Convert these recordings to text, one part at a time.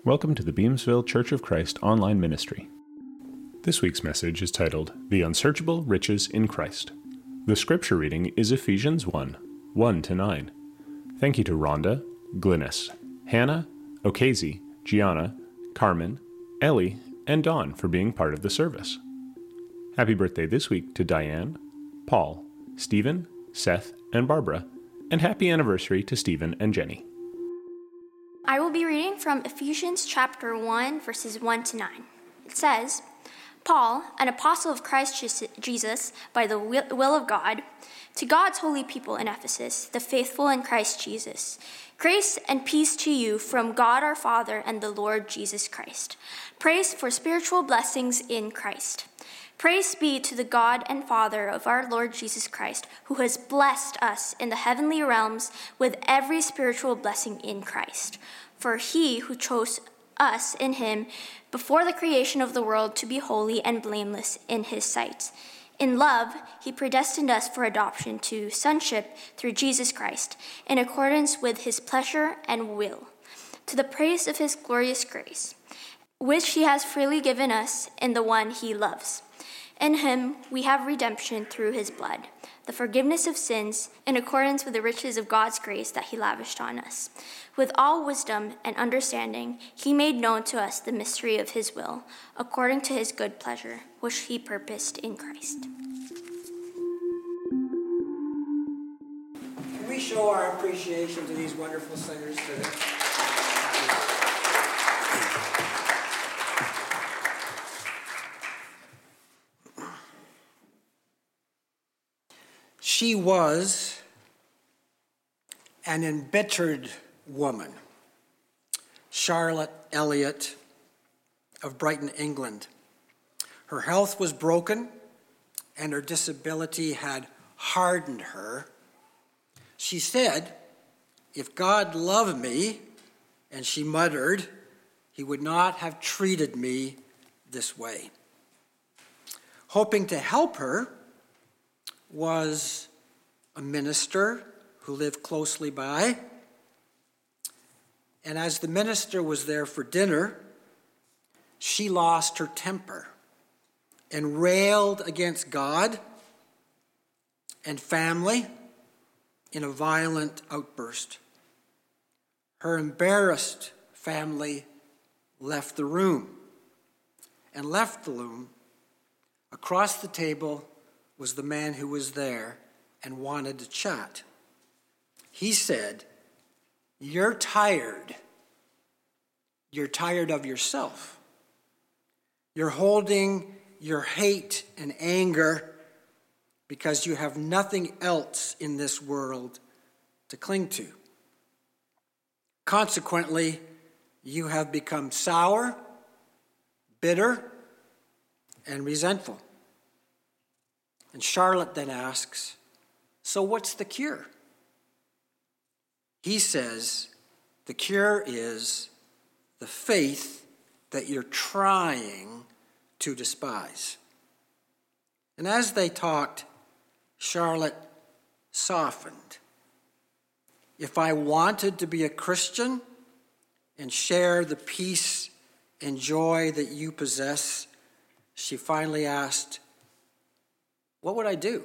Welcome to the Beamsville Church of Christ online ministry. This week's message is titled, The Unsearchable Riches in Christ. The scripture reading is Ephesians 1, 1-9. Thank you to Rhonda, Glynis, Hannah, Okazi, Gianna, Carmen, Ellie, and Dawn for being part of the service. Happy birthday this week to Diane, Paul, Stephen, Seth, and Barbara, and happy anniversary to Stephen and Jenny. I will be reading from Ephesians chapter 1, verses 1-9. It says, Paul, an apostle of Christ Jesus by the will of God, to God's holy people in Ephesus, the faithful in Christ Jesus, grace and peace to you from God our Father and the Lord Jesus Christ. Praise for spiritual blessings in Christ. Praise be to the God and Father of our Lord Jesus Christ, who has blessed us in the heavenly realms with every spiritual blessing in Christ. For he who chose us in him before the creation of the world to be holy and blameless in his sight. In love, he predestined us for adoption to sonship through Jesus Christ, in accordance with his pleasure and will, to the praise of his glorious grace, which he has freely given us in the one he loves. In him we have redemption through his blood, the forgiveness of sins, in accordance with the riches of God's grace that he lavished on us. With all wisdom and understanding, he made known to us the mystery of his will, according to his good pleasure, which he purposed in Christ. Can we show our appreciation to these wonderful singers today? She was an embittered woman, Charlotte Elliott of Brighton, England. Her health was broken and her disability had hardened her. She said, if God loved me, and she muttered, he would not have treated me this way. Hoping to help her was a minister who lived closely by. And as the minister was there for dinner, she lost her temper and railed against God and family in a violent outburst. Her embarrassed family left the room. Across the table was the man who was there and wanted to chat. He said, you're tired. You're tired of yourself. You're holding your hate and anger because you have nothing else in this world to cling to. Consequently, you have become sour, bitter, and resentful. And Charlotte then asks, so what's the cure? He says, the cure is the faith that you're trying to despise. And as they talked, Charlotte softened. If I wanted to be a Christian and share the peace and joy that you possess, she finally asked, what would I do?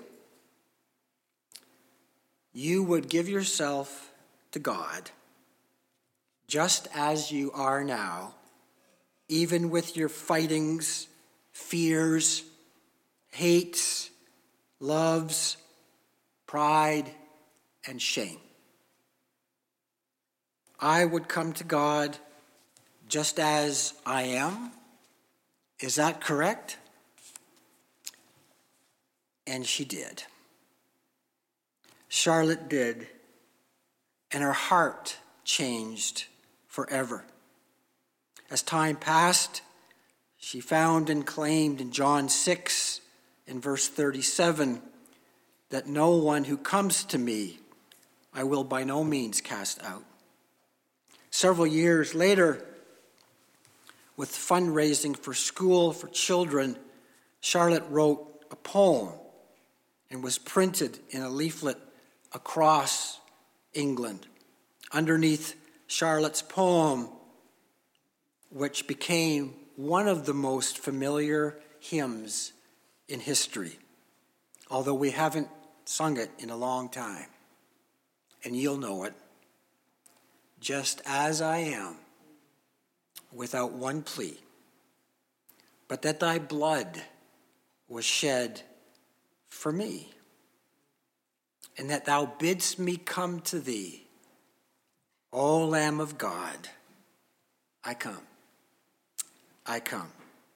You would give yourself to God, just as you are now, even with your fightings, fears, hates, loves, pride, and shame. I would come to God just as I am. Is that correct? And she did. Charlotte did, and her heart changed forever. As time passed, she found and claimed in John 6, in verse 37, that no one who comes to me I will by no means cast out. Several years later, with fundraising for school for children, Charlotte wrote a poem and was printed in a leaflet across England. Underneath Charlotte's poem which became one of the most familiar hymns in history, although we haven't sung it in a long time. And you'll know it. Just as I am, without one plea, but that thy blood was shed for me, and that thou bidst me come to thee, O Lamb of God, I come. I come.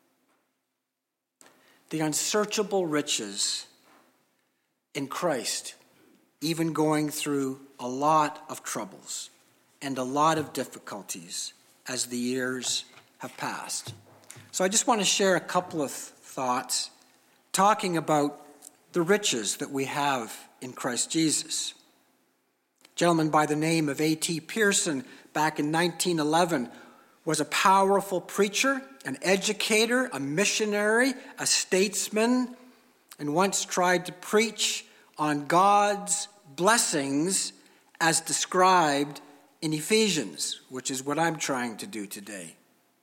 The unsearchable riches in Christ, even going through a lot of troubles and a lot of difficulties as the years have passed. So I just want to share a couple of thoughts talking about the riches that we have in Christ Jesus. A gentleman by the name of A.T. Pierson back in 1911 was a powerful preacher, an educator, a missionary, a statesman, and once tried to preach on God's blessings as described in Ephesians, which is what I'm trying to do today.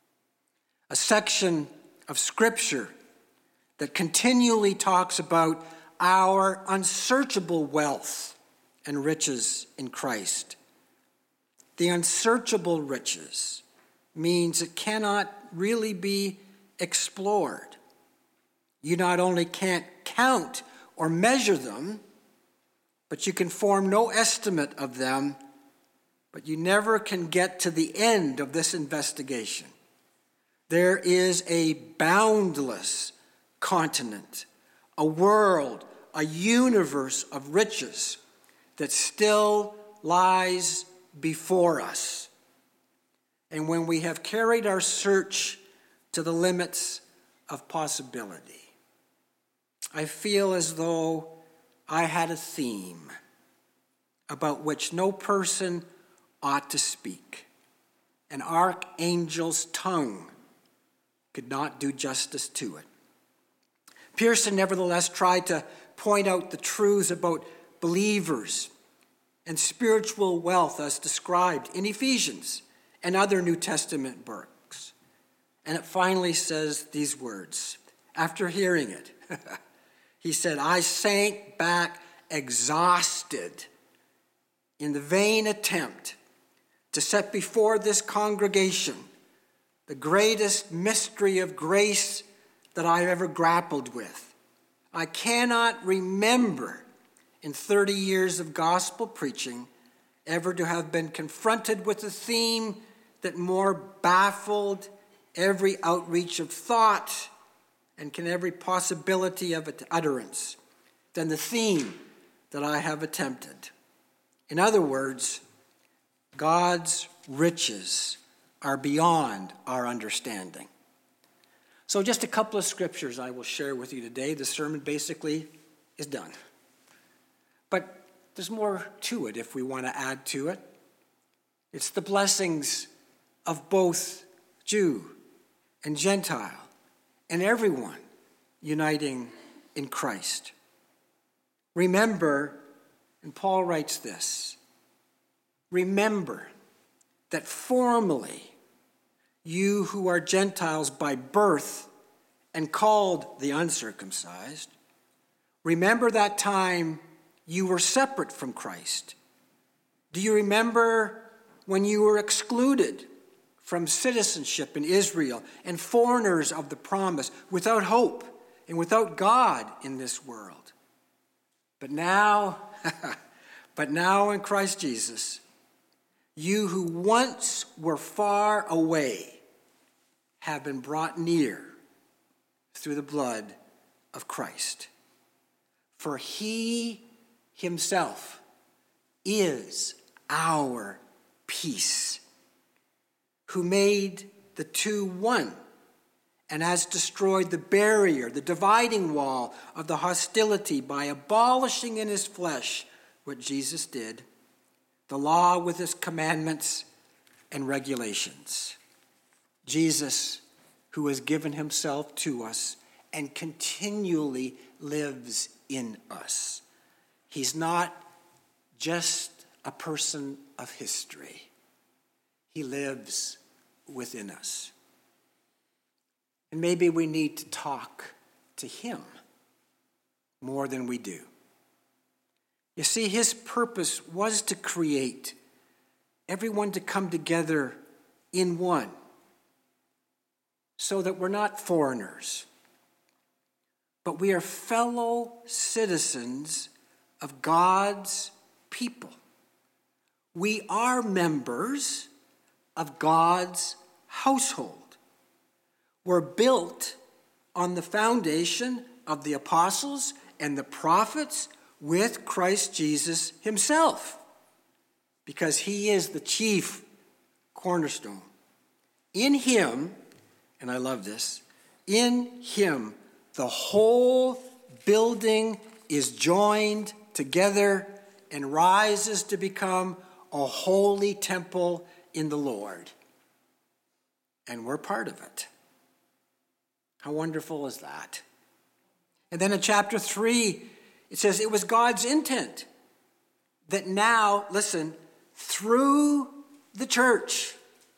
A section of Scripture that continually talks about our unsearchable wealth and riches in Christ. The unsearchable riches means it cannot really be explored. You not only can't count or measure them, but you can form no estimate of them, but you never can get to the end of this investigation. There is a boundless continent, a world, a universe of riches that still lies before us. And when we have carried our search to the limits of possibility, I feel as though I had a theme about which no person ought to speak. An archangel's tongue could not do justice to it. Pierson nevertheless tried to point out the truths about believers and spiritual wealth as described in Ephesians and other New Testament books. And it finally says these words. After hearing it, he said, I sank back exhausted in the vain attempt to set before this congregation the greatest mystery of grace that I've ever grappled with. I cannot remember in 30 years of gospel preaching ever to have been confronted with a theme that more baffled every outreach of thought and can every possibility of utterance than the theme that I have attempted. In other words, God's riches are beyond our understanding. So just a couple of scriptures I will share with you today. The sermon basically is done. But there's more to it if we want to add to it. It's the blessings of both Jew and Gentile and everyone uniting in Christ. Remember, and Paul writes this, remember that formerly you who are Gentiles by birth and called the uncircumcised, remember that time you were separate from Christ. Do you remember when you were excluded from citizenship in Israel and foreigners of the promise, without hope and without God in this world? But now in Christ Jesus, you who once were far away have been brought near through the blood of Christ. For he himself is our peace, who made the two one and has destroyed the barrier, the dividing wall of the hostility by abolishing in his flesh what Jesus did, the law with its commandments and regulations. Jesus, who has given himself to us and continually lives in us. He's not just a person of history. He lives within us. And maybe we need to talk to him more than we do. You see, his purpose was to create everyone to come together in one, so that we're not foreigners, but we are fellow citizens of God's people. We are members of God's household. We're built on the foundation of the apostles and the prophets with Christ Jesus himself, because he is the chief cornerstone. In him, and I love this, in him the whole building is joined together and rises to become a holy temple in the Lord. And we're part of it. How wonderful is that? And then in chapter 3, it says it was God's intent that now, listen, through the church,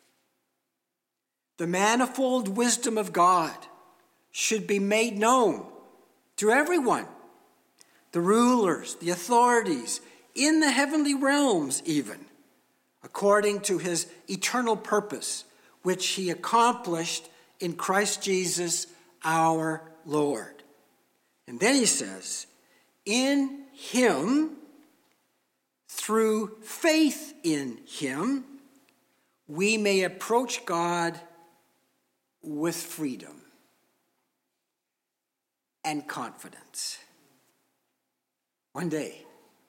the manifold wisdom of God should be made known to everyone, the rulers, the authorities, in the heavenly realms even, according to his eternal purpose, which he accomplished in Christ Jesus our Lord. And then he says, in him, through faith in him, we may approach God with freedom and confidence. One day,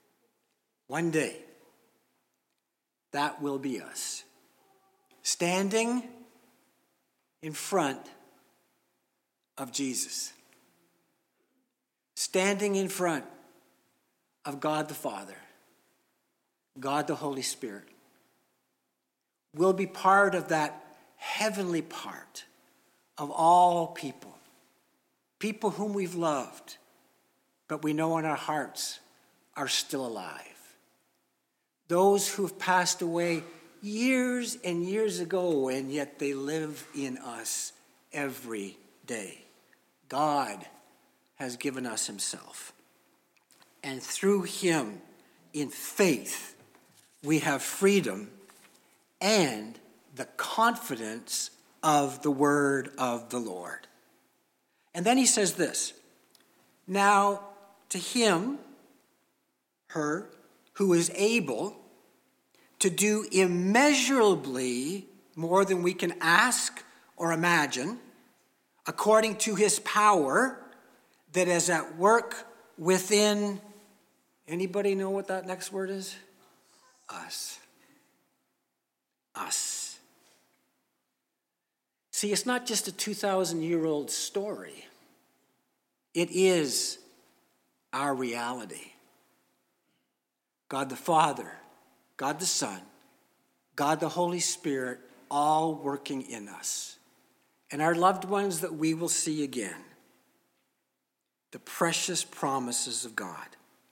that will be us, standing in front of Jesus, standing in front of God the Father, God the Holy Spirit. We'll be part of that heavenly part of all people, people whom we've loved, but we know in our hearts are still alive. Those who've passed away years and years ago, and yet they live in us every day. God has given us himself. And through him, in faith, we have freedom and the confidence of the word of the Lord. And then he says this, now to him, her, who is able to do immeasurably more than we can ask or imagine, according to his power that is at work within, anybody know what that next word is? Us. Us. See, it's not just a 2,000-year-old story. It is our reality. God the Father, God the Son, God the Holy Spirit, all working in us. And our loved ones that we will see again. The precious promises of God.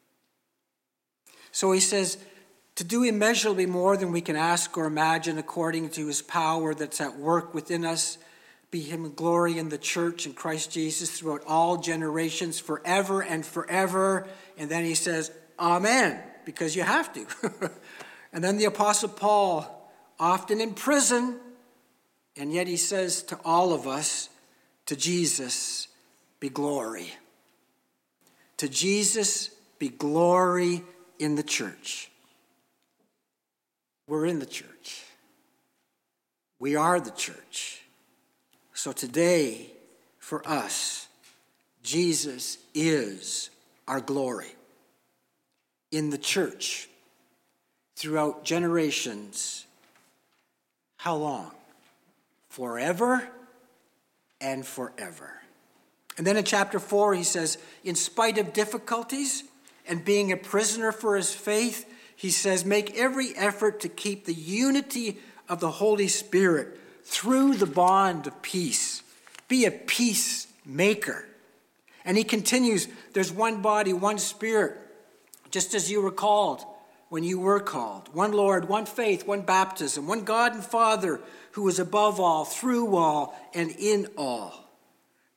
So he says, to do immeasurably more than we can ask or imagine according to his power that's at work within us, be him glory in the church and Christ Jesus throughout all generations, forever and forever. And then he says, amen, because you have to. And then the Apostle Paul, often in prison, and yet he says to all of us, to Jesus be glory. To Jesus be glory in the church. We're in the church. We are the church. So today, for us, Jesus is our glory. In the church, throughout generations, how long? Forever and forever. And then in chapter 4, he says, in spite of difficulties and being a prisoner for his faith, he says, make every effort to keep the unity of the Holy Spirit through the bond of peace. Be a peacemaker. And he continues, there's one body, one spirit, just as you were called when you were called. One Lord, one faith, one baptism, one God and Father who is above all, through all, and in all.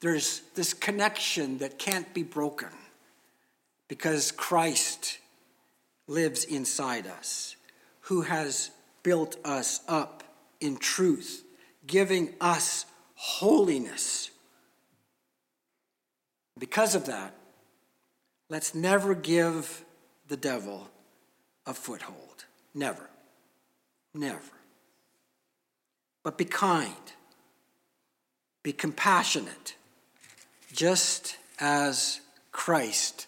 There's this connection that can't be broken because Christ lives inside us, who has built us up in truth, giving us holiness. Because of that, let's never give the devil a foothold. Never. Never. But be kind. Be compassionate, just as Christ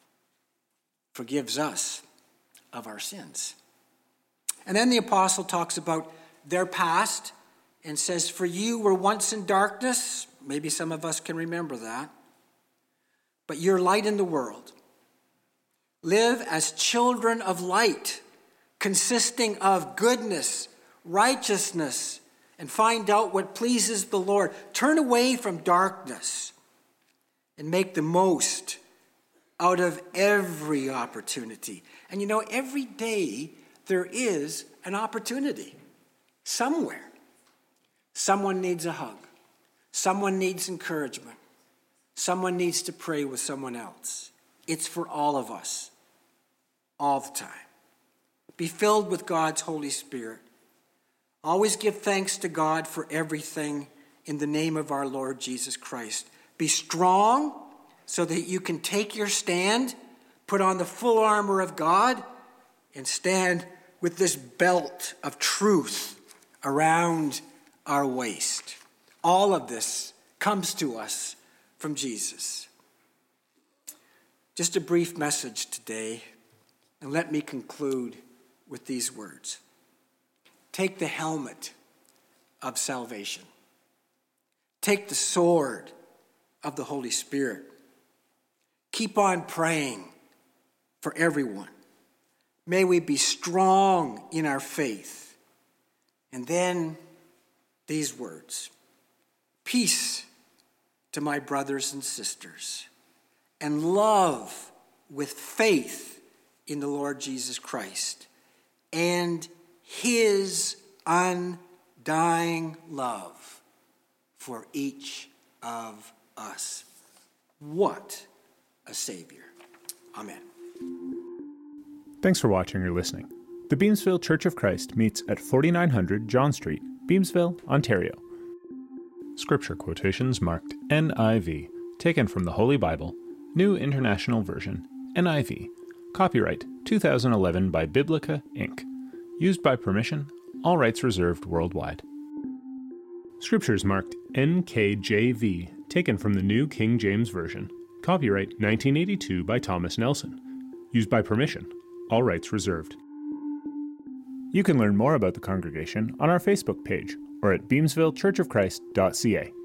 forgives us of our sins. And then the apostle talks about their past and says, for you were once in darkness. Maybe some of us can remember that. But you're light in the world. Live as children of light, consisting of goodness, righteousness, and find out what pleases the Lord. Turn away from darkness and make the most out of every opportunity. And you know, every day there is an opportunity somewhere. Someone needs a hug. Someone needs encouragement. Someone needs to pray with someone else. It's for all of us, all the time. Be filled with God's Holy Spirit. Always give thanks to God for everything in the name of our Lord Jesus Christ. Be strong so that you can take your stand, put on the full armor of God, and stand with this belt of truth around our waist. All of this comes to us from Jesus. Just a brief message today, and let me conclude with these words. Take the helmet of salvation. Take the sword of the Holy Spirit. Keep on praying for everyone. May we be strong in our faith. And then these words. Peace to my brothers and sisters, and love with faith in the Lord Jesus Christ, and his undying love for each of us. What a Savior. Amen. Thanks for watching or listening. The Beamsville Church of Christ meets at 4900 John Street, Beamsville, Ontario. Scripture quotations marked NIV, taken from the Holy Bible, New International Version, NIV. Copyright 2011 by Biblica, Inc. Used by permission, all rights reserved worldwide. Scriptures marked NKJV, taken from the New King James Version. Copyright 1982 by Thomas Nelson. Used by permission, all rights reserved. You can learn more about the congregation on our Facebook page or at beamsvillechurchofchrist.ca.